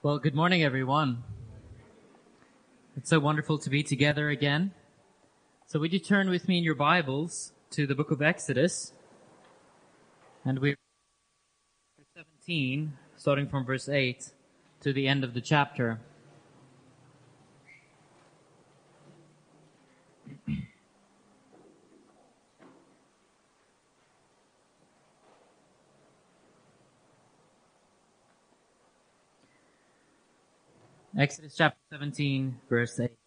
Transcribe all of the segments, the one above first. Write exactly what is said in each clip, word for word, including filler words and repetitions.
Well, good morning, everyone. It's so wonderful to be together again. So would you turn with me in your Bibles to the book of Exodus? And we're seventeen, starting from verse eight to the end of the chapter. Exodus chapter seventeen, verse eight.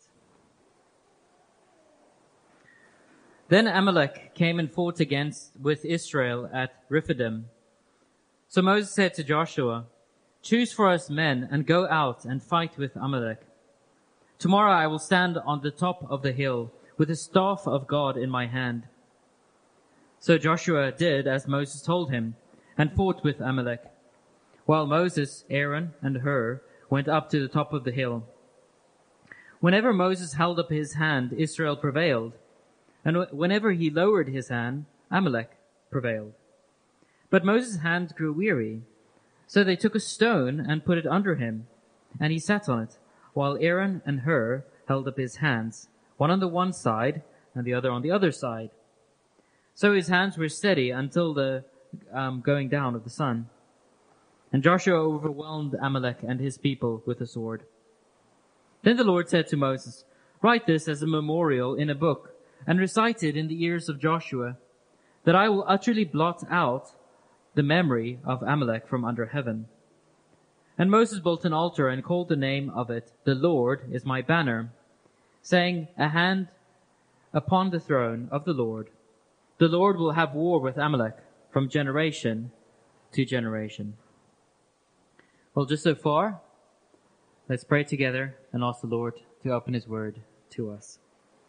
Then Amalek came and fought against with Israel at Rephidim. So Moses said to Joshua, "Choose for us men and go out and fight with Amalek. Tomorrow I will stand on the top of the hill with the staff of God in my hand." So Joshua did as Moses told him and fought with Amalek, while Moses, Aaron, and Hur went up to the top of the hill. Whenever Moses held up his hand, Israel prevailed, and whenever he lowered his hand, Amalek prevailed. But Moses' hand grew weary, so they took a stone and put it under him, and he sat on it, while Aaron and Hur held up his hands, one on the one side and the other on the other side. So his hands were steady until the um, going down of the sun. And Joshua overwhelmed Amalek and his people with the sword. Then the Lord said to Moses, "Write this as a memorial in a book, and recite it in the ears of Joshua, that I will utterly blot out the memory of Amalek from under heaven." And Moses built an altar and called the name of it, "The Lord is my banner," saying, "A hand upon the throne of the Lord. The Lord will have war with Amalek from generation to generation." Well, just so far, let's pray together and ask the Lord to open His Word to us.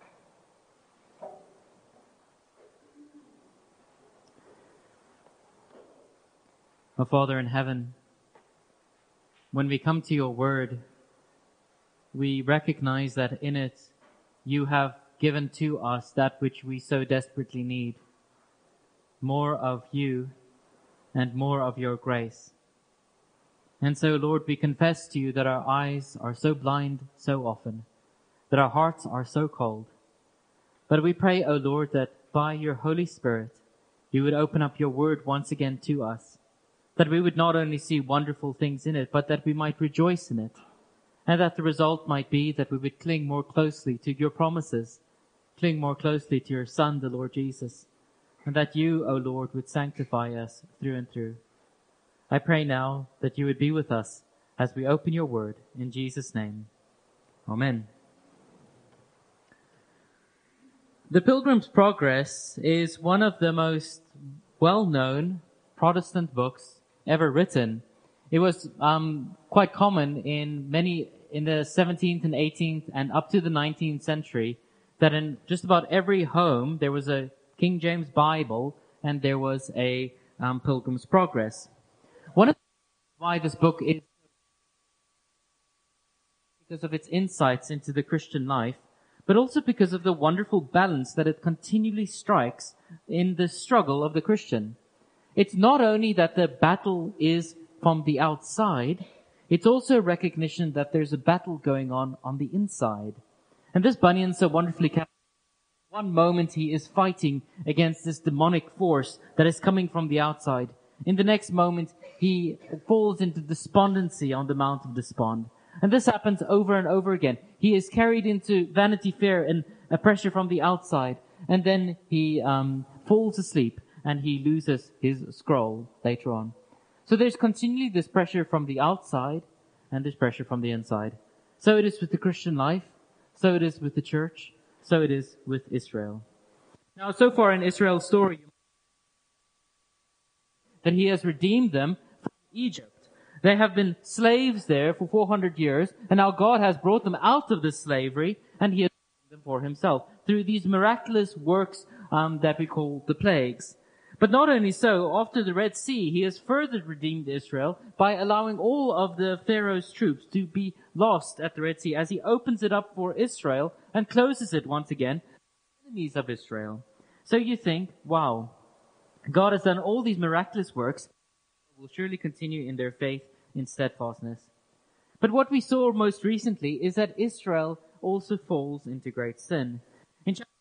Our Father in heaven, when we come to your Word, we recognize that in it you have given to us that which we so desperately need, more of you and more of your grace. And so, Lord, we confess to you that our eyes are so blind so often, that our hearts are so cold. But we pray, O Lord, that by your Holy Spirit, you would open up your word once again to us, that we would not only see wonderful things in it, but that we might rejoice in it, and that the result might be that we would cling more closely to your promises, cling more closely to your Son, the Lord Jesus, and that you, O Lord, would sanctify us through and through. I pray now that you would be with us as we open your word in Jesus' name. Amen. The Pilgrim's Progress is one of the most well-known Protestant books ever written. It was um, quite common in many, in the seventeenth and eighteenth and up to the nineteenth century, that in just about every home there was a King James Bible and there was a um, Pilgrim's Progress. One of the reasons why this book is because of its insights into the Christian life, but also because of the wonderful balance that it continually strikes in the struggle of the Christian. It's not only that the battle is from the outside, it's also a recognition that there's a battle going on on the inside. And this Bunyan so wonderfully captures. One moment he is fighting against this demonic force that is coming from the outside. In the next moment, he falls into despondency on the Mount of Despond. And this happens over and over again. He is carried into Vanity Fair and a pressure from the outside. And then he um, falls asleep and he loses his scroll later on. So there's continually this pressure from the outside and this pressure from the inside. So it is with the Christian life. So it is with the church. So it is with Israel. Now, so far in Israel's story, that he has redeemed them from Egypt. They have been slaves there for four hundred years, and now God has brought them out of this slavery, and he has redeemed them for himself through these miraculous works um, that we call the plagues. But not only so, after the Red Sea, he has further redeemed Israel by allowing all of the Pharaoh's troops to be lost at the Red Sea as he opens it up for Israel and closes it once again, enemies of Israel. So you think, wow, God has done all these miraculous works, will surely continue in their faith in steadfastness. But what we saw most recently is that Israel also falls into great sin. In chapter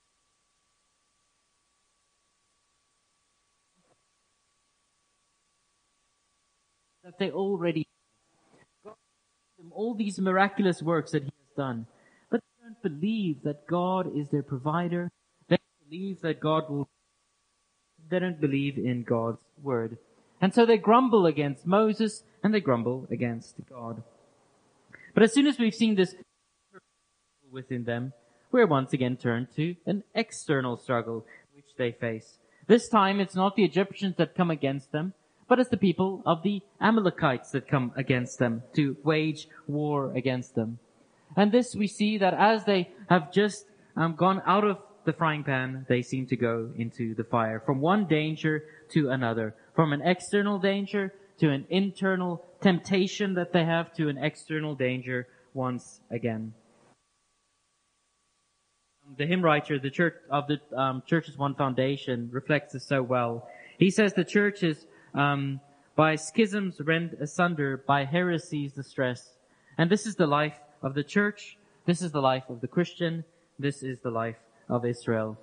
that they already God gave them all these miraculous works that he has done, but they don't believe that God is their provider. They don't believe that God will. They don't believe in God's word, and so they grumble against Moses and they grumble against God. But as soon as we've seen this within them, we're once again turned to an external struggle which they face. This time it's not the Egyptians that come against them, but it's the people of the Amalekites that come against them to wage war against them. And this we see that as they have just um, gone out of the frying pan, they seem to go into the fire, from one danger to another, from an external danger to an internal temptation that they have to an external danger once again. The hymn writer, the church of the um, Church's One Foundation, reflects this so well. He says the church is um, by schisms rent asunder, by heresies distressed. And this is the life of the church. This is the life of the Christian. This is the life of Israel.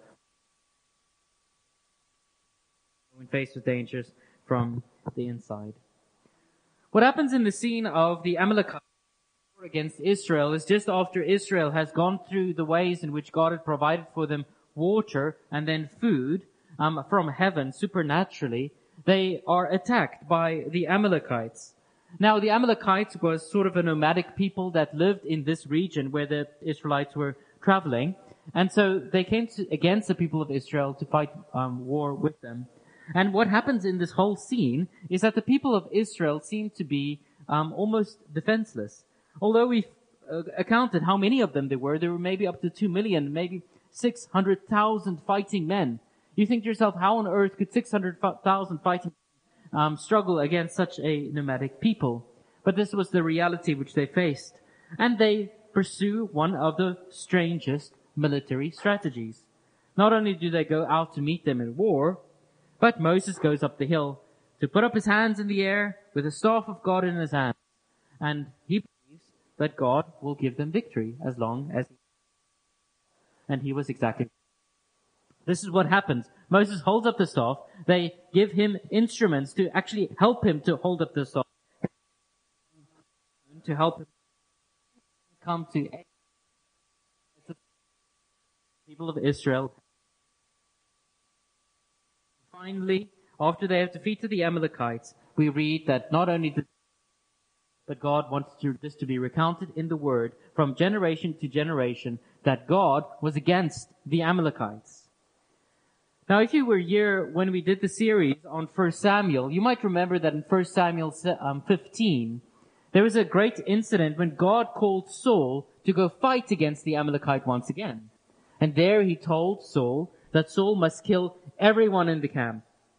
When faced with dangers from the inside. What happens in the scene of the Amalekites against Israel is just after Israel has gone through the ways in which God had provided for them water and then food um, from heaven supernaturally, they are attacked by the Amalekites. Now, the Amalekites was sort of a nomadic people that lived in this region where the Israelites were traveling. And so they came to, against the people of Israel to fight um, war with them. And what happens in this whole scene is that the people of Israel seem to be um, almost defenseless. Although we've uh, accounted how many of them there were, there were maybe up to two million, maybe six hundred thousand fighting men. You think to yourself, how on earth could six hundred thousand fighting men um, struggle against such a nomadic people? But this was the reality which they faced. And they pursue one of the strangest military strategies. Not only do they go out to meet them in war, but Moses goes up the hill to put up his hands in the air with the staff of God in his hand. And he believes that God will give them victory as long as he... And he was exactly... This is what happens. Moses holds up the staff. They give him instruments to actually help him to hold up the staff. To help him come to... people of Israel. Finally, after they have defeated the Amalekites, we read that not only did but God wants to, this to be recounted in the Word from generation to generation that God was against the Amalekites. Now, if you were here when we did the series on First Samuel, you might remember that in First Samuel fifteen, there was a great incident when God called Saul to go fight against the Amalekite once again. And there he told Saul that Saul must kill everyone in the camp.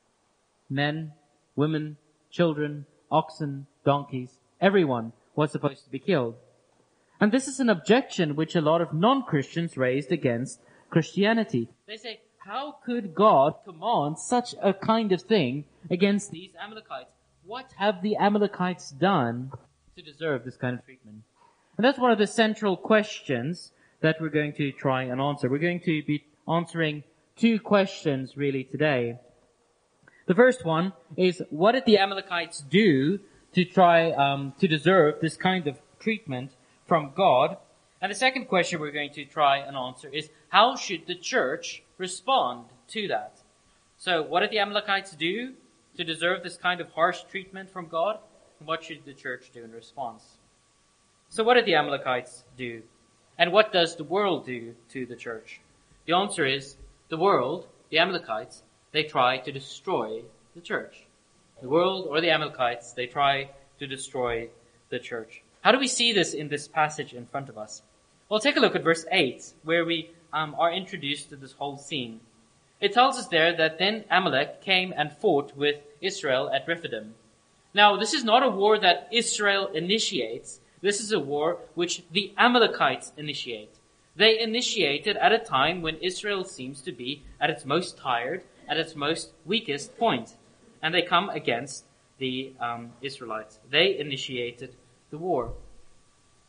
Men, women, children, oxen, donkeys, everyone was supposed to be killed. And this is an objection which a lot of non-Christians raised against Christianity. They say, how could God command such a kind of thing against these Amalekites? What have the Amalekites done to deserve this kind of treatment? And that's one of the central questions that we're going to try and answer. We're going to be answering two questions really today. The first one is, what did the Amalekites do to try um, to deserve this kind of treatment from God? And the second question we're going to try and answer is, how should the church respond to that? So what did the Amalekites do to deserve this kind of harsh treatment from God? And what should the church do in response? So what did the Amalekites do? And what does the world do to the church? The answer is, the world, the Amalekites, they try to destroy the church. The world or the Amalekites, they try to destroy the church. How do we see this in this passage in front of us? Well, take a look at verse eight, where we um, are introduced to this whole scene. It tells us there that then Amalek came and fought with Israel at Rephidim. Now, this is not a war that Israel initiates. This is a war which the Amalekites initiate. They initiate it at a time when Israel seems to be at its most tired, at its most weakest point. And they come against the um, Israelites. They initiated the war.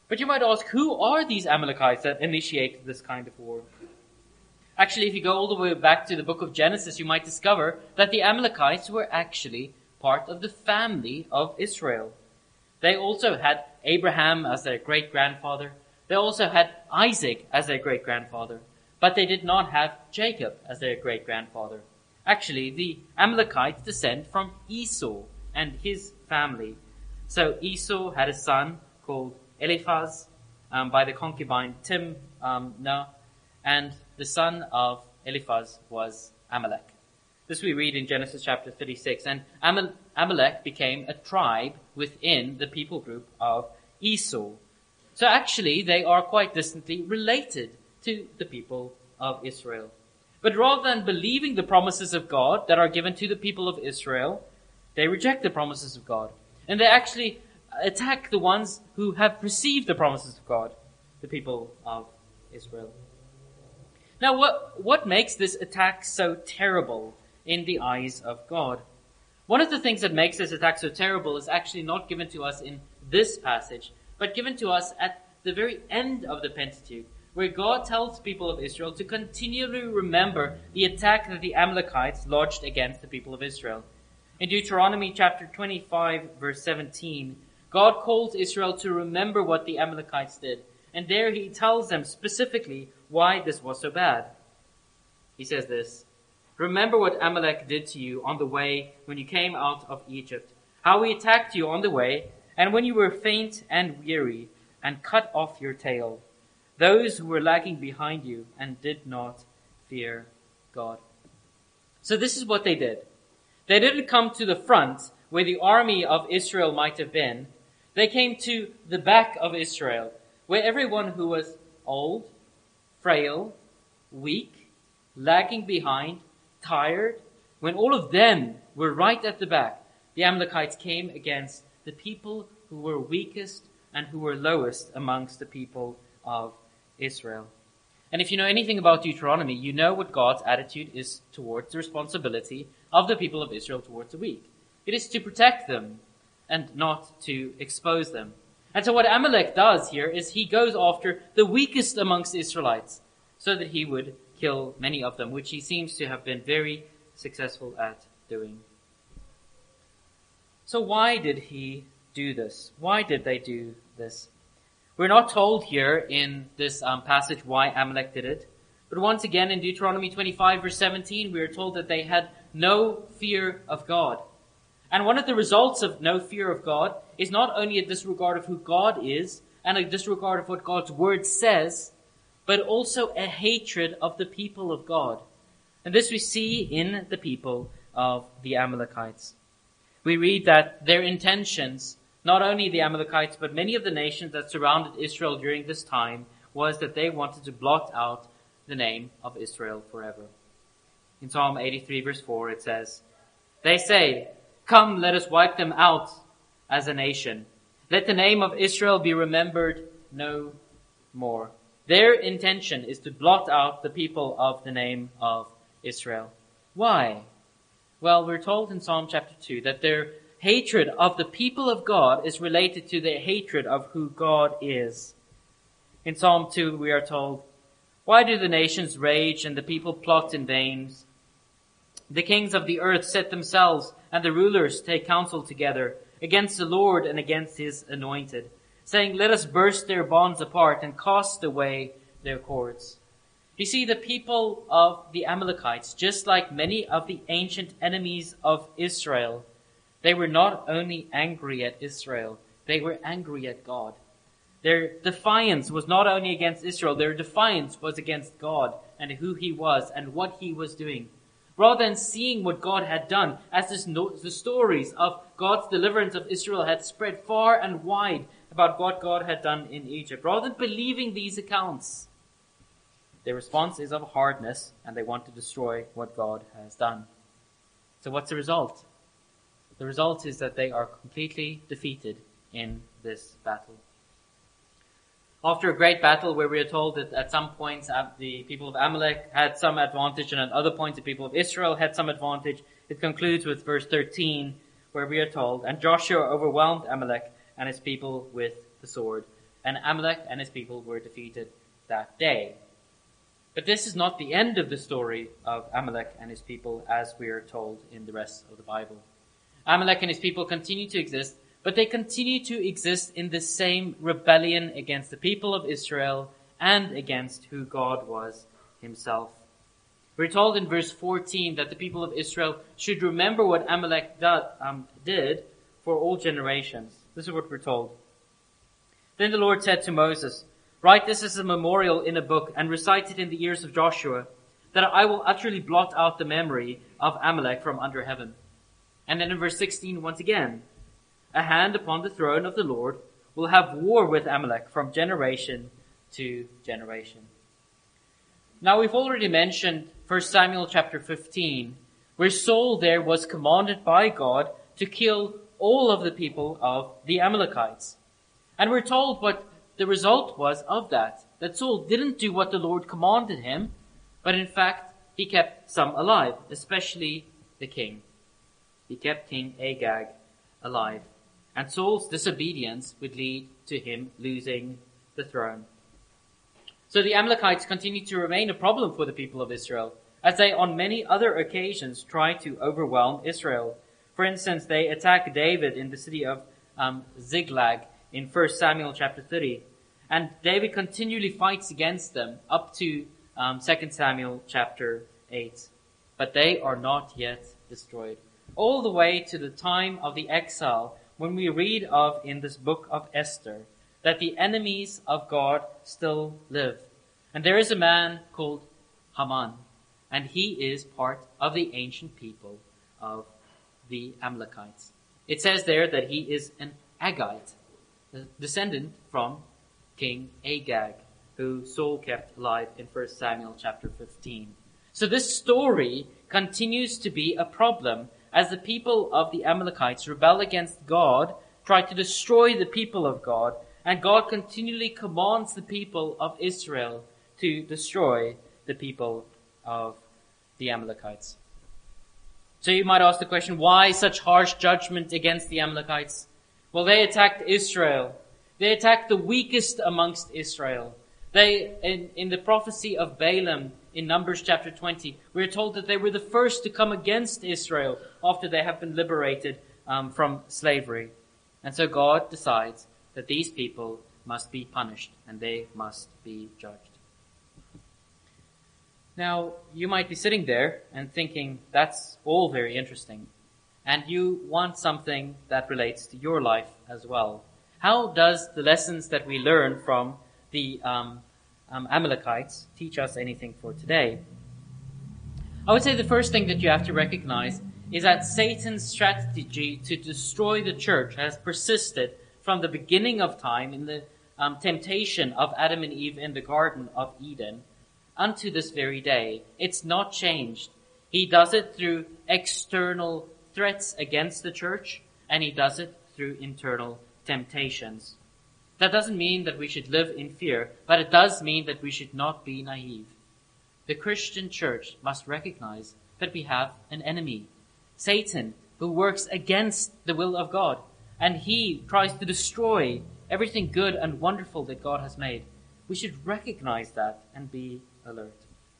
But you might ask, who are these Amalekites that initiated this kind of war? Actually, if you go all the way back to the book of Genesis, you might discover that the Amalekites were actually part of the family of Israel. They also had Abraham as their great-grandfather. They also had Isaac as their great-grandfather. But they did not have Jacob as their great-grandfather. Actually, the Amalekites descend from Esau and his family. So Esau had a son called Eliphaz um, by the concubine Timnah, um, and the son of Eliphaz was Amalek. This we read in Genesis chapter thirty-six. And Amal- Amalek became a tribe within the people group of Esau. So actually, they are quite distantly related to the people of Israel. But rather than believing the promises of God that are given to the people of Israel, they reject the promises of God. And they actually attack the ones who have received the promises of God, the people of Israel. Now, what, what makes this attack so terrible in the eyes of God? One of the things that makes this attack so terrible is actually not given to us in this passage, but given to us at the very end of the Pentateuch, where God tells the people of Israel to continually remember the attack that the Amalekites lodged against the people of Israel. In Deuteronomy chapter twenty-five, verse seventeen, God calls Israel to remember what the Amalekites did. And there he tells them specifically why this was so bad. He says this, "Remember what Amalek did to you on the way when you came out of Egypt, how he attacked you on the way, and when you were faint and weary, and cut off your tail, those who were lagging behind you and did not fear God." So this is what they did. They didn't come to the front where the army of Israel might have been. They came to the back of Israel, where everyone who was old, frail, weak, lagging behind, tired, when all of them were right at the back, the Amalekites came against the people who were weakest and who were lowest amongst the people of Israel. And if you know anything about Deuteronomy, you know what God's attitude is towards the responsibility of the people of Israel towards the weak. It is to protect them and not to expose them. And so what Amalek does here is he goes after the weakest amongst the Israelites so that he would kill many of them, which he seems to have been very successful at doing. So why did he do this? Why did they do this? We're not told here in this um, passage why Amalek did it. But once again in Deuteronomy twenty-five verse seventeen, we are told that they had no fear of God. And one of the results of no fear of God is not only a disregard of who God is and a disregard of what God's word says, but also a hatred of the people of God. And this we see in the people of the Amalekites. We read that their intentions, not only the Amalekites, but many of the nations that surrounded Israel during this time, was that they wanted to blot out the name of Israel forever. In Psalm eighty-three verse four it says, "They say, 'Come, let us wipe them out as a nation. Let the name of Israel be remembered no more.'" Their intention is to blot out the people of the name of Israel. Why? Well, we're told in Psalm chapter two that their hatred of the people of God is related to their hatred of who God is. In Psalm two we are told, "Why do the nations rage and the people plot in vain? The kings of the earth set themselves, and the rulers take counsel together against the Lord and against his anointed, saying, 'Let us burst their bonds apart and cast away their cords.'" You see, the people of the Amalekites, just like many of the ancient enemies of Israel, they were not only angry at Israel, they were angry at God. Their defiance was not only against Israel, their defiance was against God and who he was and what he was doing. Rather than seeing what God had done, as this no, the stories of God's deliverance of Israel had spread far and wide about what God had done in Egypt, rather than believing these accounts, their response is of hardness, and they want to destroy what God has done. So what's the result? The result is that they are completely defeated in this battle. After a great battle where we are told that at some points the people of Amalek had some advantage and at other points the people of Israel had some advantage, it concludes with verse thirteen where we are told, "And Joshua overwhelmed Amalek and his people with the sword, and Amalek and his people were defeated that day. But this is not the end of the story of Amalek and his people, as we are told in the rest of the Bible. Amalek and his people continue to exist, but they continue to exist in the same rebellion against the people of Israel and against who God was himself. We're told in verse fourteen that the people of Israel should remember what Amalek do, um, did for all generations. This is what we're told. Then the Lord said to Moses, "Write this as a memorial in a book and recite it in the ears of Joshua, that I will utterly blot out the memory of Amalek from under heaven." And then in verse sixteen, once again, "A hand upon the throne of the Lord will have war with Amalek from generation to generation." Now we've already mentioned First Samuel chapter fifteen, where Saul there was commanded by God to kill all of the people of the Amalekites. And we're told what the result was of that, that Saul didn't do what the Lord commanded him, but in fact, he kept some alive, especially the king. He kept King Agag alive. And Saul's disobedience would lead to him losing the throne. So the Amalekites continue to remain a problem for the people of Israel, as they on many other occasions try to overwhelm Israel. For instance, they attack David in the city of um, Ziklag in First Samuel chapter thirty. And David continually fights against them up to um, Second Samuel chapter eight. But they are not yet destroyed. All the way to the time of the exile, when we read of in this book of Esther, that the enemies of God still live. And there is a man called Haman, and he is part of the ancient people of the Amalekites. It says there that he is an Agite, a descendant from King Agag, who Saul kept alive in First Samuel chapter fifteen. So this story continues to be a problem as the people of the Amalekites rebel against God, try to destroy the people of God, and God continually commands the people of Israel to destroy the people of the Amalekites. So you might ask the question, why such harsh judgment against the Amalekites? Well, they attacked Israel. They attacked the weakest amongst Israel. They, in, in the prophecy of Balaam in Numbers chapter twenty, we are told that they were the first to come against Israel after they have been liberated um, from slavery. And so God decides that these people must be punished and they must be judged. Now, you might be sitting there and thinking, that's all very interesting. And you want something that relates to your life as well. How does the lessons that we learn from the um, um, Amalekites teach us anything for today? I would say the first thing that you have to recognize is that Satan's strategy to destroy the church has persisted from the beginning of time in the um, temptation of Adam and Eve in the Garden of Eden unto this very day. It's not changed. He does it through external threats against the church, and he does it through internal temptations. That doesn't mean that we should live in fear, but it does mean that we should not be naive. The Christian church must recognize that we have an enemy, Satan, who works against the will of God, and he tries to destroy everything good and wonderful that God has made. We should recognize that and be alert.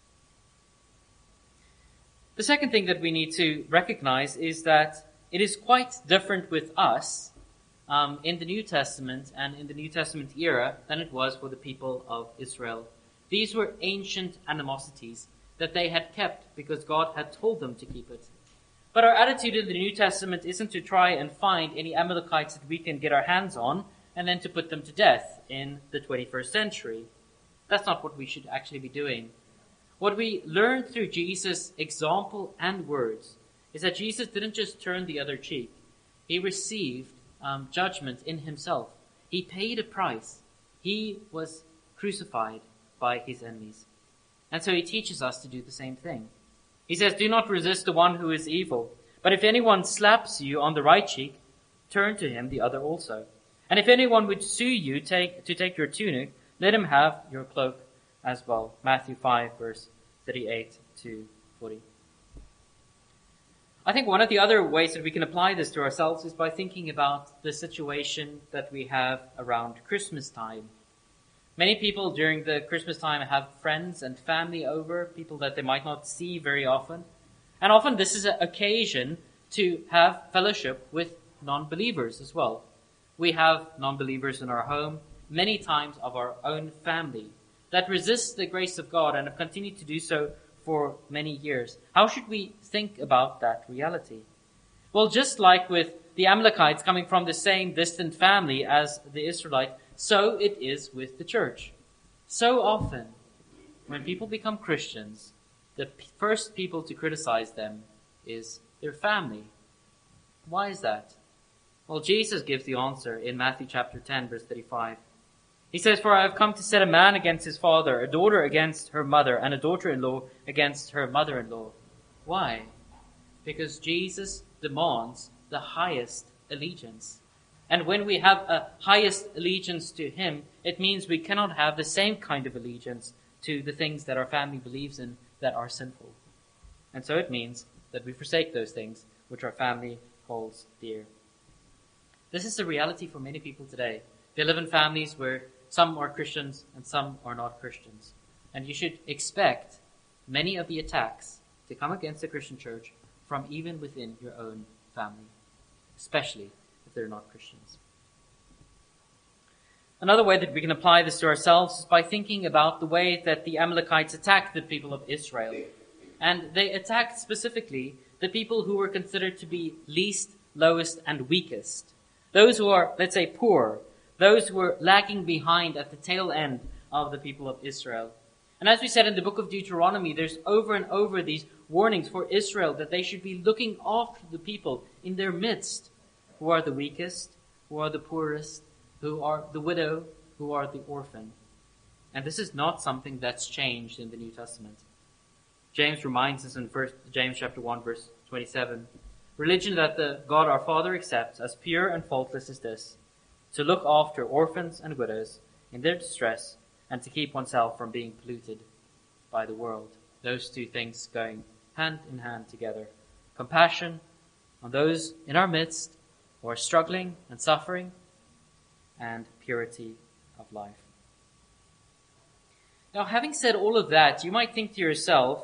The second thing that we need to recognize is that it is quite different with us um, in the New Testament and in the New Testament era than it was for the people of Israel. These were ancient animosities that they had kept because God had told them to keep it. But our attitude in the New Testament isn't to try and find any Amalekites that we can get our hands on and then to put them to death in the twenty-first century. That's not what we should actually be doing. What we learn through Jesus' example and words is that Jesus didn't just turn the other cheek. He received um, judgment in himself. He paid a price. He was crucified by his enemies. And so he teaches us to do the same thing. He says, "Do not resist the one who is evil, but if anyone slaps you on the right cheek, turn to him the other also. And if anyone would sue you take, to take your tunic, let him have your cloak as well." Matthew five, verse thirty-eight to forty. I think one of the other ways that we can apply this to ourselves is by thinking about the situation that we have around Christmas time. Many people during the Christmas time have friends and family over, people that they might not see very often. And often this is an occasion to have fellowship with non-believers as well. We have non-believers in our home, many times of our own family, that resist the grace of God and have continued to do so for many years. How should we think about that reality? Well, just like with the Amalekites coming from the same distant family as the Israelite, so it is with the church. So often, when people become Christians, the first people to criticize them is their family. Why is that? Well, Jesus gives the answer in Matthew chapter ten, verse thirty-five. He says, "For I have come to set a man against his father, a daughter against her mother, and a daughter-in-law against her mother-in-law." Why? Because Jesus demands the highest allegiance. And when we have a highest allegiance to him, it means we cannot have the same kind of allegiance to the things that our family believes in that are sinful. And so it means that we forsake those things which our family holds dear. This is the reality for many people today. They live in families where some are Christians and some are not Christians. And you should expect many of the attacks to come against the Christian church from even within your own family, especially if they're not Christians. Another way that we can apply this to ourselves is by thinking about the way that the Amalekites attacked the people of Israel. And they attacked specifically the people who were considered to be least, lowest, and weakest. Those who are, let's say, poor. Those who were lagging behind at the tail end of the people of Israel. And as we said in the book of Deuteronomy, there's over and over these warnings for Israel that they should be looking after the people in their midst who are the weakest, who are the poorest, who are the widow, who are the orphan. And this is not something that's changed in the New Testament. James reminds us in First James chapter one, verse twenty-seven, "Religion that the God our Father accepts as pure and faultless is this, to look after orphans and widows in their distress and to keep oneself from being polluted by the world." Those two things going hand in hand together. Compassion on those in our midst who are struggling and suffering, and purity of life. Now, having said all of that, you might think to yourself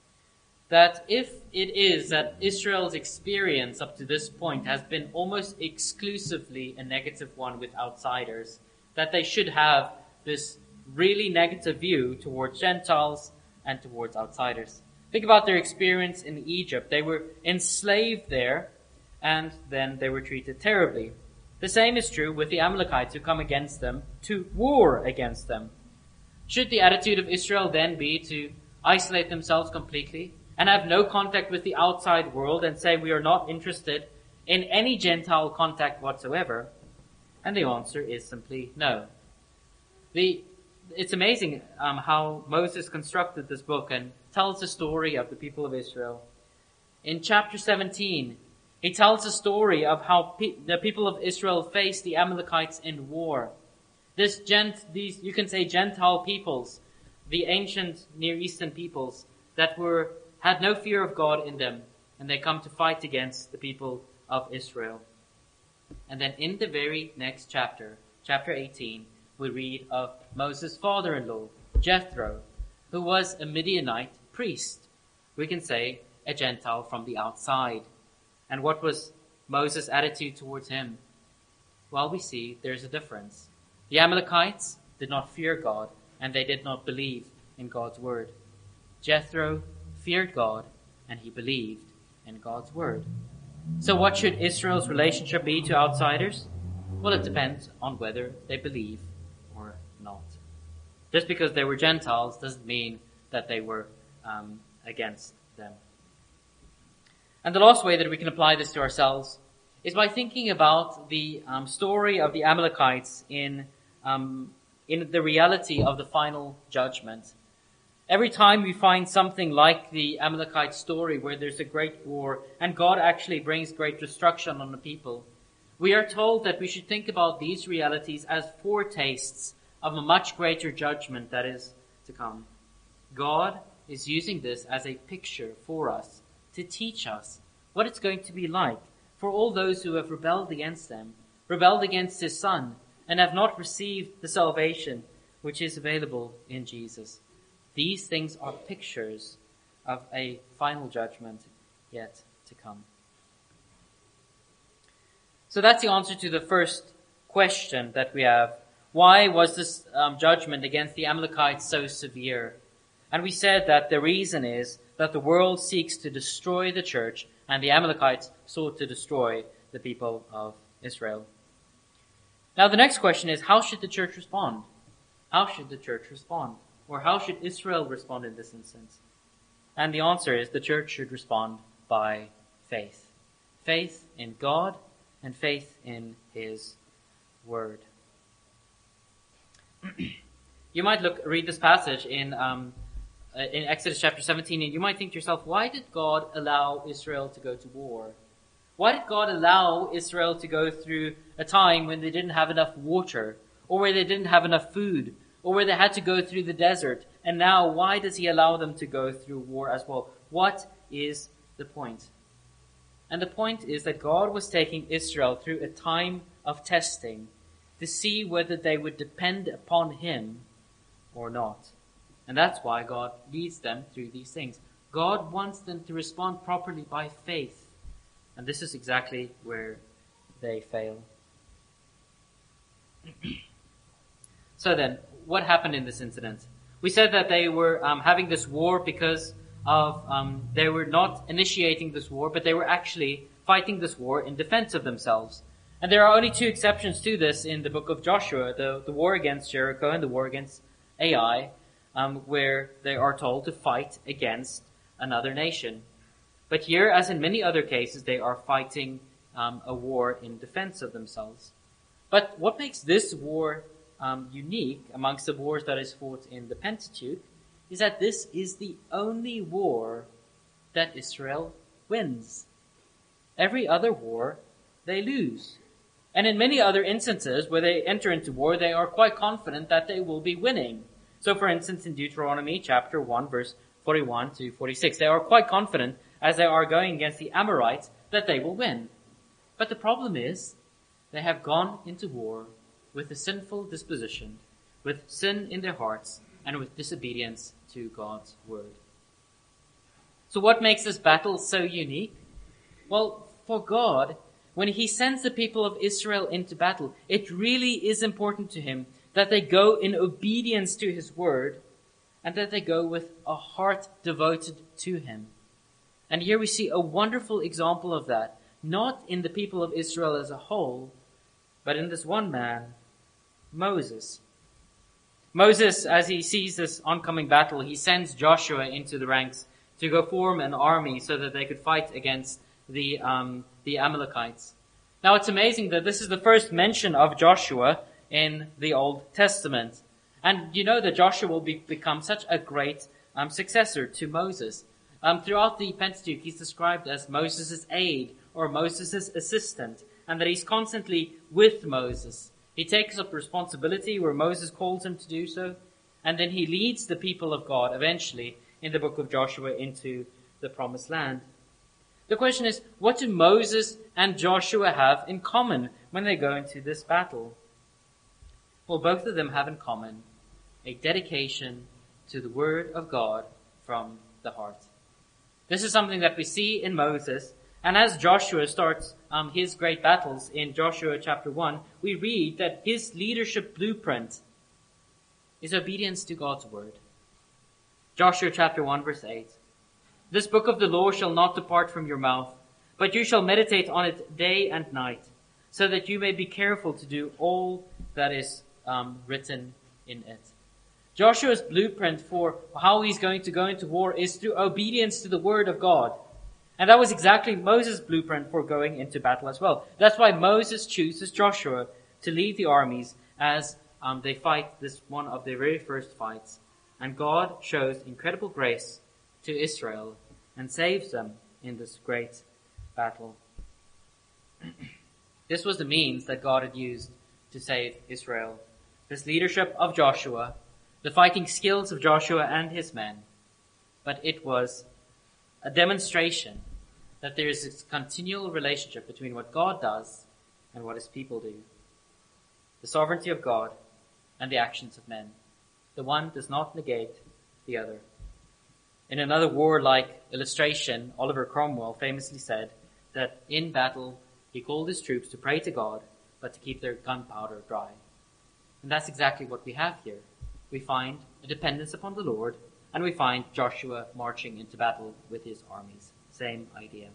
that if it is that Israel's experience up to this point has been almost exclusively a negative one with outsiders, that they should have this really negative view towards Gentiles and towards outsiders. Think about their experience in Egypt. They were enslaved there, and then they were treated terribly. The same is true with the Amalekites who come against them to war against them. Should the attitude of Israel then be to isolate themselves completely and have no contact with the outside world and say we are not interested in any Gentile contact whatsoever? And the answer is simply no. The, it's amazing um, how Moses constructed this book and tells the story of the people of Israel. In chapter seventeen, he tells the story of how pe- the people of Israel faced the Amalekites in war. This gent, these, you can say, Gentile peoples, the ancient Near Eastern peoples that were, had no fear of God in them, and they come to fight against the people of Israel. And then in the very next chapter, chapter eighteen, we read of Moses' father-in-law, Jethro, who was a Midianite priest. We can say a Gentile from the outside. And what was Moses' attitude towards him? Well, we see there's a difference. The Amalekites did not fear God, and they did not believe in God's word. Jethro feared God, and he believed in God's word. So what should Israel's relationship be to outsiders? Well, it depends on whether they believe or not. Just because they were Gentiles doesn't mean that they were um, against them. And the last way that we can apply this to ourselves is by thinking about the um, story of the Amalekites in um, in the reality of the final judgment. Every time we find something like the Amalekite story where there's a great war and God actually brings great destruction on the people, we are told that we should think about these realities as foretastes of a much greater judgment that is to come. God is using this as a picture for us to teach us what it's going to be like for all those who have rebelled against them, rebelled against his Son, and have not received the salvation which is available in Jesus. These things are pictures of a final judgment yet to come. So that's the answer to the first question that we have. Why was this um, judgment against the Amalekites so severe? And we said that the reason is that the world seeks to destroy the church, and the Amalekites sought to destroy the people of Israel. Now the next question is, how should the church respond? How should the church respond? Or how should Israel respond in this instance? And the answer is the church should respond by faith. Faith in God and faith in his word. You might look, read this passage in, um, in Exodus chapter seventeen, and you might think to yourself, why did God allow Israel to go to war? Why did God allow Israel to go through a time when they didn't have enough water, or where they didn't have enough food, or where they had to go through the desert? And now, why does he allow them to go through war as well? What is the point? And the point is that God was taking Israel through a time of testing to see whether they would depend upon him or not. And that's why God leads them through these things. God wants them to respond properly by faith. And this is exactly where they fail. So then, what happened in this incident? We said that they were um, having this war because of, um, they were not initiating this war, but they were actually fighting this war in defense of themselves. And there are only two exceptions to this in the book of Joshua, the, the war against Jericho and the war against Ai, um, where they are told to fight against another nation. But here, as in many other cases, they are fighting um, a war in defense of themselves. But what makes this war um, unique amongst the wars that is fought in the Pentateuch is that this is the only war that Israel wins. Every other war they lose. And in many other instances where they enter into war, they are quite confident that they will be winning. So for instance, in Deuteronomy chapter one, verse forty-one to forty-six, they are quite confident as they are going against the Amorites that they will win. But the problem is, they have gone into war with a sinful disposition, with sin in their hearts, and with disobedience to God's word. So what makes this battle so unique? Well, for God, when he sends the people of Israel into battle, it really is important to him that they go in obedience to his word and that they go with a heart devoted to him. And here we see a wonderful example of that, not in the people of Israel as a whole, but in this one man, Moses. Moses, as he sees this oncoming battle, he sends Joshua into the ranks to go form an army so that they could fight against the um, the Amalekites. Now it's amazing that this is the first mention of Joshua in the Old Testament. And you know that Joshua will be, become such a great um, successor to Moses. Um, throughout the Pentateuch, he's described as Moses' aide or Moses' assistant, and that he's constantly with Moses. He takes up responsibility where Moses calls him to do so, and then he leads the people of God eventually in the book of Joshua into the promised land. The question is, what do Moses and Joshua have in common when they go into this battle? Well, both of them have in common a dedication to the word of God from the heart. This is something that we see in Moses. And as Joshua starts um, his great battles in Joshua chapter one, we read that his leadership blueprint is obedience to God's word. Joshua chapter one, verse eight. This book of the law shall not depart from your mouth, but you shall meditate on it day and night, so that you may be careful to do all that is um, written in it. Joshua's blueprint for how he's going to go into war is through obedience to the word of God. And that was exactly Moses' blueprint for going into battle as well. That's why Moses chooses Joshua to lead the armies as um, they fight this one of their very first fights. And God shows incredible grace to Israel and saves them in this great battle. This was the means that God had used to save Israel. This leadership of Joshua, the fighting skills of Joshua and his men. But it was a demonstration that there is this continual relationship between what God does and what his people do. The sovereignty of God and the actions of men. The one does not negate the other. In another warlike illustration, Oliver Cromwell famously said that in battle he called his troops to pray to God, but to keep their gunpowder dry. And that's exactly what we have here. We find a dependence upon the Lord, and we find Joshua marching into battle with his armies. Same idea.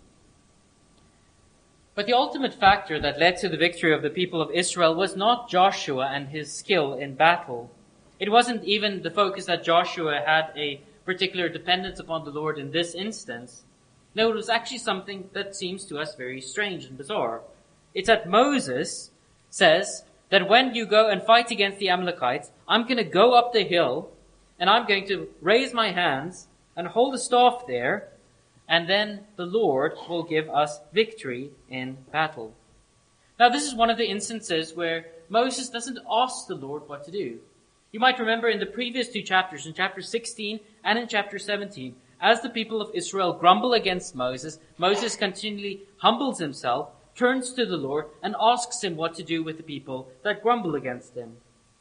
But the ultimate factor that led to the victory of the people of Israel was not Joshua and his skill in battle. It wasn't even the focus that Joshua had a particular dependence upon the Lord in this instance. No, it was actually something that seems to us very strange and bizarre. It's that Moses says that when you go and fight against the Amalekites, I'm going to go up the hill and I'm going to raise my hands and hold a staff there, and then the Lord will give us victory in battle. Now, this is one of the instances where Moses doesn't ask the Lord what to do. You might remember in the previous two chapters, in chapter sixteen and in chapter seventeen, as the people of Israel grumble against Moses, Moses continually humbles himself, turns to the Lord, and asks him what to do with the people that grumble against him.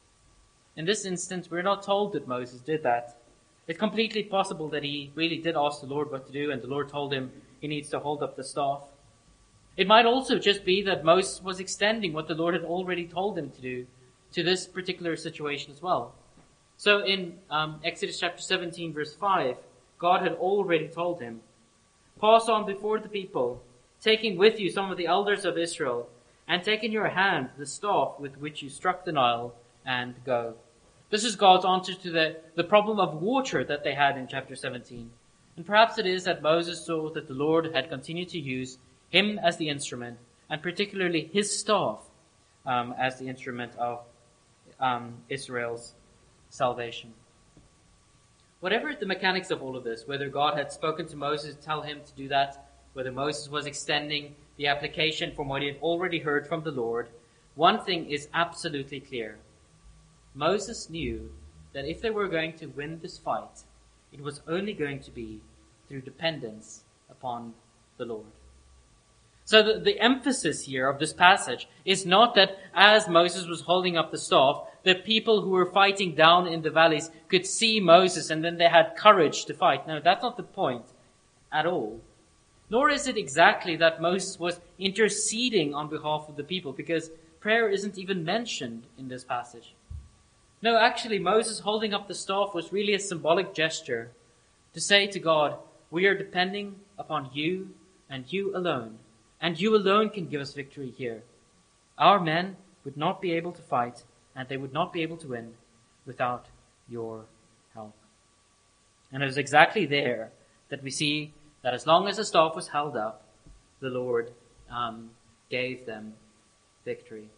In this instance, we're not told that Moses did that. It's completely possible that he really did ask the Lord what to do, and the Lord told him he needs to hold up the staff. It might also just be that Moses was extending what the Lord had already told him to do to this particular situation as well. So in um, Exodus chapter seventeen, verse five, God had already told him, "Pass on before the people, taking with you some of the elders of Israel, and take in your hand the staff with which you struck the Nile, and go." This is God's answer to the, the problem of water that they had in chapter seventeen. And perhaps it is that Moses saw that the Lord had continued to use him as the instrument, and particularly his staff um, as the instrument of um, Israel's salvation. Whatever the mechanics of all of this, whether God had spoken to Moses to tell him to do that, whether Moses was extending the application from what he had already heard from the Lord, one thing is absolutely clear. Moses knew that if they were going to win this fight, it was only going to be through dependence upon the Lord. So the, the emphasis here of this passage is not that as Moses was holding up the staff, the people who were fighting down in the valleys could see Moses and then they had courage to fight. No, that's not the point at all. Nor is it exactly that Moses was interceding on behalf of the people, because prayer isn't even mentioned in this passage. No, actually, Moses holding up the staff was really a symbolic gesture to say to God, we are depending upon you and you alone, and you alone can give us victory here. Our men would not be able to fight, and they would not be able to win without your help. And it was exactly there that we see that as long as the staff was held up, the Lord um, gave them victory.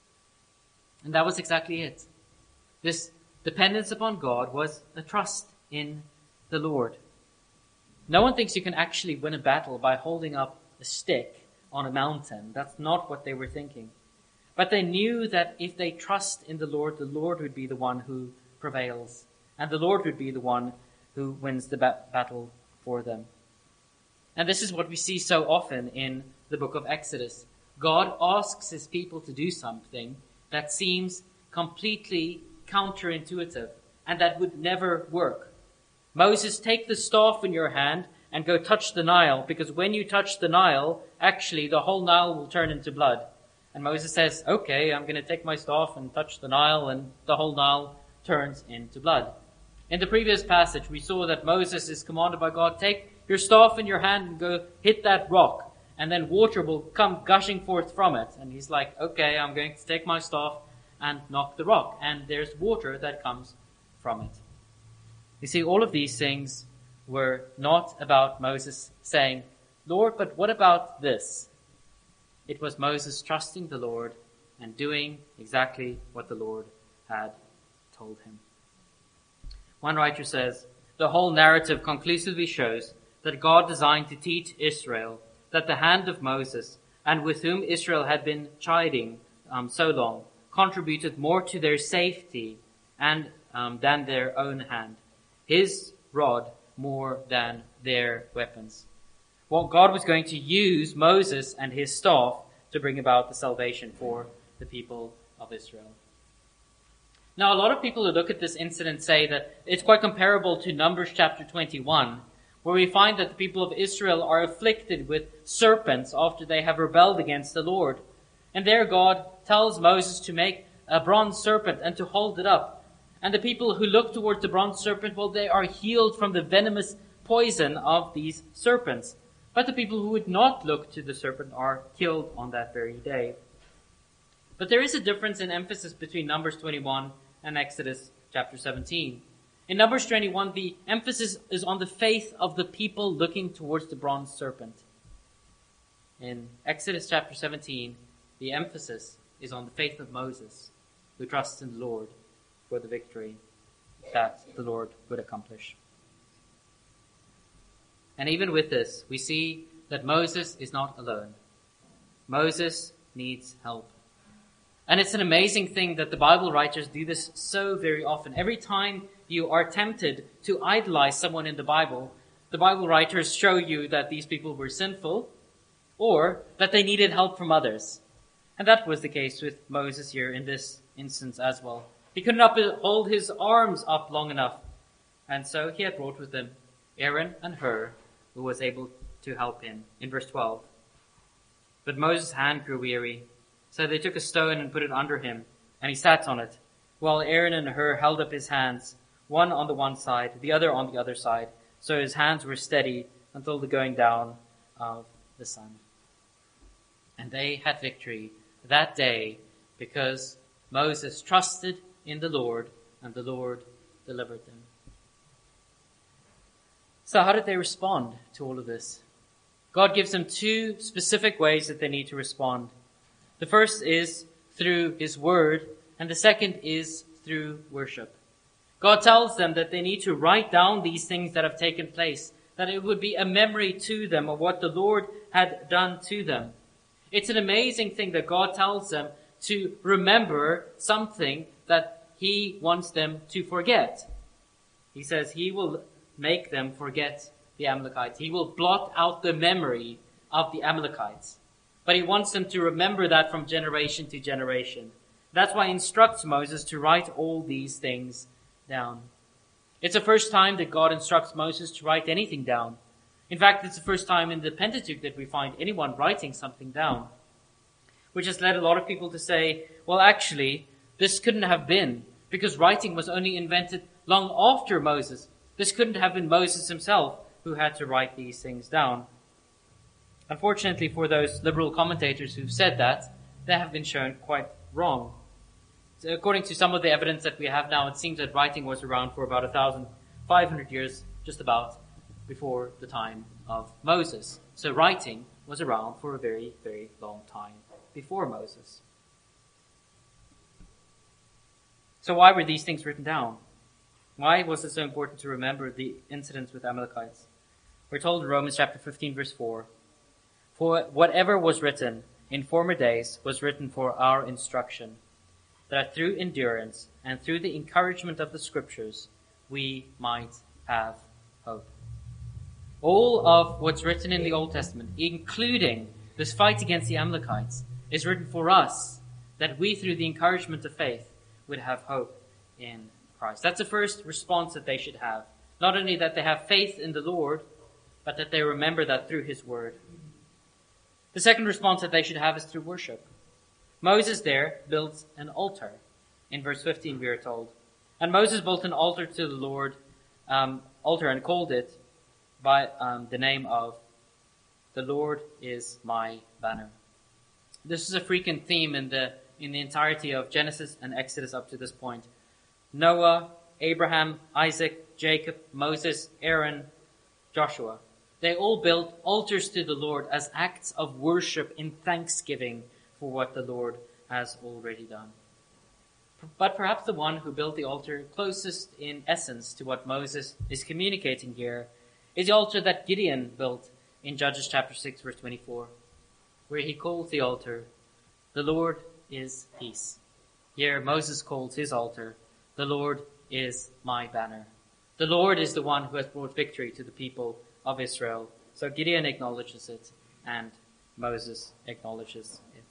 And that was exactly it. This dependence upon God was a trust in the Lord. No one thinks you can actually win a battle by holding up a stick on a mountain. That's not what they were thinking. But they knew that if they trust in the Lord, the Lord would be the one who prevails. And the Lord would be the one who wins the ba- battle for them. And this is what we see so often in the book of Exodus. God asks his people to do something that seems completely counterintuitive and that would never work. Moses, take the staff in your hand and go touch the Nile, because when you touch the Nile, actually the whole Nile will turn into blood. And Moses says, okay, I'm going to take my staff and touch the Nile, and the whole Nile turns into blood. In the previous passage, we saw that Moses is commanded by God, take your staff in your hand and go hit that rock, and then water will come gushing forth from it. And he's like, okay, I'm going to take my staff and knock the rock, and there's water that comes from it. You see, all of these things were not about Moses saying, Lord, but what about this? It was Moses trusting the Lord and doing exactly what the Lord had told him. One writer says, the whole narrative conclusively shows that God designed to teach Israel that the hand of Moses, and with whom Israel had been chiding um, so long, contributed more to their safety and um, than their own hand. His rod more than their weapons. Well, God was going to use Moses and his staff to bring about the salvation for the people of Israel. Now, a lot of people who look at this incident say that it's quite comparable to Numbers chapter twenty-one, where we find that the people of Israel are afflicted with serpents after they have rebelled against the Lord. And there God tells Moses to make a bronze serpent and to hold it up. And the people who look towards the bronze serpent, well, they are healed from the venomous poison of these serpents. But the people who would not look to the serpent are killed on that very day. But there is a difference in emphasis between Numbers twenty-one and Exodus chapter seventeen. In Numbers twenty-one, the emphasis is on the faith of the people looking towards the bronze serpent. In Exodus chapter seventeen, the emphasis is on the faith of Moses, who trusts in the Lord for the victory that the Lord would accomplish. And even with this, we see that Moses is not alone. Moses needs help. And it's an amazing thing that the Bible writers do this so very often. Every time you are tempted to idolize someone in the Bible, the Bible writers show you that these people were sinful or that they needed help from others. And that was the case with Moses here in this instance as well. He couldn't up hold his arms up long enough. And so he had brought with him Aaron and Hur, who was able to help him. In verse twelve. But Moses' hand grew weary, so they took a stone and put it under him, and he sat on it, while Aaron and Hur held up his hands, one on the one side, the other on the other side, so his hands were steady until the going down of the sun. And they had victory that day because Moses trusted in the Lord, and the Lord delivered them. So how did they respond to all of this? God gives them two specific ways that they need to respond. The first is through his word, and the second is through worship. God tells them that they need to write down these things that have taken place, that it would be a memory to them of what the Lord had done to them. It's an amazing thing that God tells them to remember something that he wants them to forget. He says he will make them forget the Amalekites. He will blot out the memory of the Amalekites. But he wants them to remember that from generation to generation. That's why he instructs Moses to write all these things down. It's the first time that God instructs Moses to write anything down. In fact, it's the first time in the Pentateuch that we find anyone writing something down. Which has led a lot of people to say, well, actually, this couldn't have been, because writing was only invented long after Moses. This couldn't have been Moses himself who had to write these things down. Unfortunately for those liberal commentators who've said that, they have been shown quite wrong. So according to some of the evidence that we have now, it seems that writing was around for about one thousand five hundred years, just about, before the time of Moses. So writing was around for a very, very long time before Moses. So why were these things written down? Why was it so important to remember the incidents with Amalekites? We're told in Romans chapter fifteen, verse four, "For whatever was written in former days was written for our instruction, that through endurance and through the encouragement of the scriptures we might have hope." All of what's written in the Old Testament, including this fight against the Amalekites, is written for us, that we, through the encouragement of faith, would have hope in Christ. That's the first response that they should have. Not only that they have faith in the Lord, but that they remember that through his word. The second response that they should have is through worship. Moses there builds an altar. In verse fifteen we are told. And Moses built an altar to the Lord, um, altar and called it by um, the name of "The Lord is my banner." This is a frequent theme in the in the entirety of Genesis and Exodus up to this point. Noah, Abraham, Isaac, Jacob, Moses, Aaron, Joshua. They all built altars to the Lord as acts of worship in thanksgiving for what the Lord has already done. But perhaps the one who built the altar closest in essence to what Moses is communicating here is the altar that Gideon built in Judges chapter six, verse twenty-four, where he calls the altar, "The Lord is peace." Here Moses calls his altar, "The Lord is my banner." The Lord is the one who has brought victory to the people of Israel So Gideon acknowledges it, and Moses acknowledges it.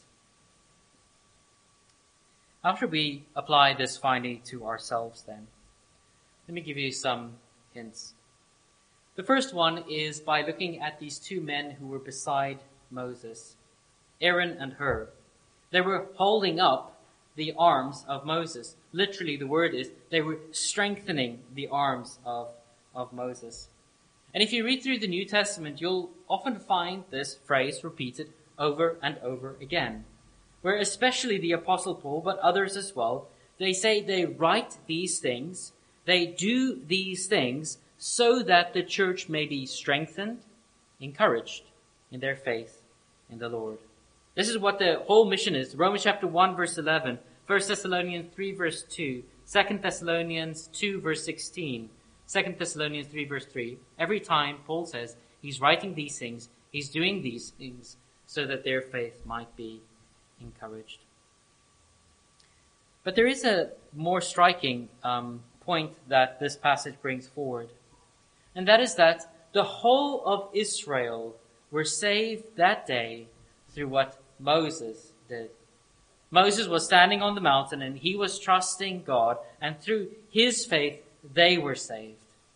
How should we apply this finding to ourselves then? Let me give you some hints. The first one is by looking at these two men who were beside Moses, Aaron and Hur. They were holding up the arms of Moses. Literally, the word is they were strengthening the arms of, of Moses. And if you read through the New Testament, you'll often find this phrase repeated over and over again, where especially the Apostle Paul, but others as well, they say they write these things, they do these things so that the church may be strengthened, encouraged in their faith in the Lord. This is what the whole mission is. Romans chapter one, verse eleven, First Thessalonians three, verse two, Second Thessalonians two, verse sixteen, Second Thessalonians three, verse three. Every time Paul says he's writing these things, he's doing these things so that their faith might be encouraged. But there is a more striking um, point that this passage brings forward. And that is that the whole of Israel were saved that day through what Moses did. Moses was standing on the mountain and he was trusting God, and through his faith they were saved.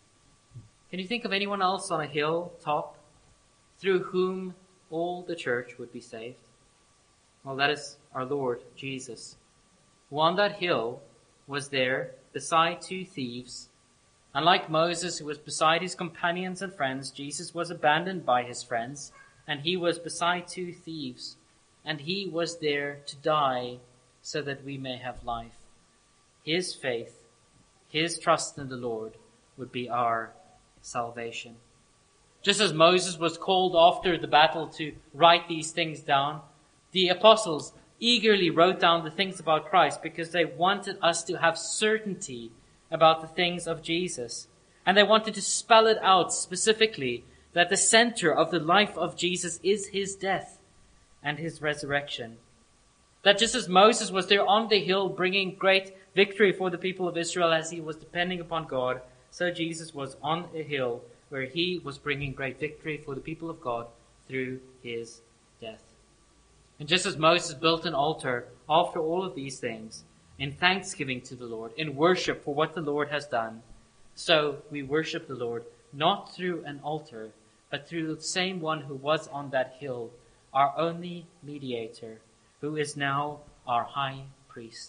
Can you think of anyone else on a hilltop through whom all the church would be saved? Well, that is our Lord Jesus, who on that hill was there beside two thieves. Unlike Moses, who was beside his companions and friends, Jesus was abandoned by his friends, and he was beside two thieves, and he was there to die so that we may have life. His faith, his trust in the Lord would be our salvation. Just as Moses was called after the battle to write these things down, the apostles eagerly wrote down the things about Christ because they wanted us to have certainty about the things of Jesus. And they wanted to spell it out specifically, that the center of the life of Jesus is his death and his resurrection. That just as Moses was there on the hill bringing great victory for the people of Israel as he was depending upon God, so Jesus was on a hill where he was bringing great victory for the people of God through his death. And just as Moses built an altar after all of these things, in thanksgiving to the Lord, in worship for what the Lord has done, so we worship the Lord not through an altar, but through the same one who was on that hill, our only mediator, who is now our high priest.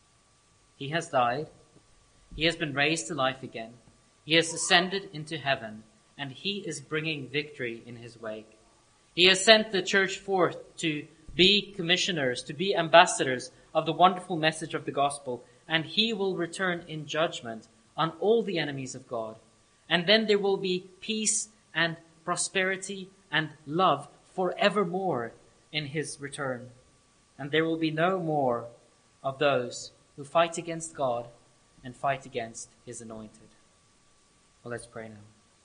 He has died. He has been raised to life again. He has ascended into heaven, and he is bringing victory in his wake. He has sent the church forth to be commissioners, to be ambassadors of the wonderful message of the gospel, and he will return in judgment on all the enemies of God. And then there will be peace and prosperity and love forevermore in his return. And there will be no more of those who fight against God and fight against his anointed. Well, let's pray now.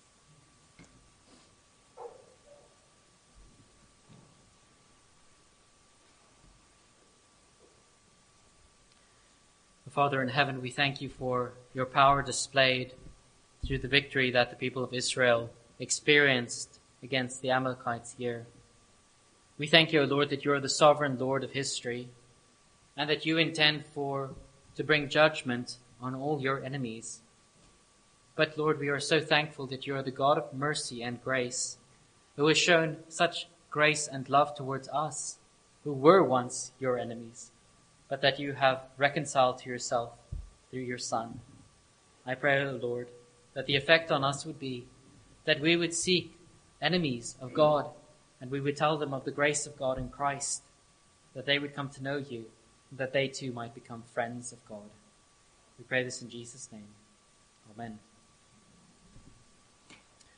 Father in heaven, we thank you for your power displayed through the victory that the people of Israel experienced against the Amalekites here. We thank you, O Lord, that you are the sovereign Lord of history, and that you intend for to bring judgment on all your enemies. But Lord, we are so thankful that you are the God of mercy and grace, who has shown such grace and love towards us, who were once your enemies, but that you have reconciled to yourself through your Son. I pray, O Lord, that the effect on us would be that we would seek enemies of God, and we would tell them of the grace of God in Christ, that they would come to know you, and that they too might become friends of God. We pray this in Jesus' name. Amen.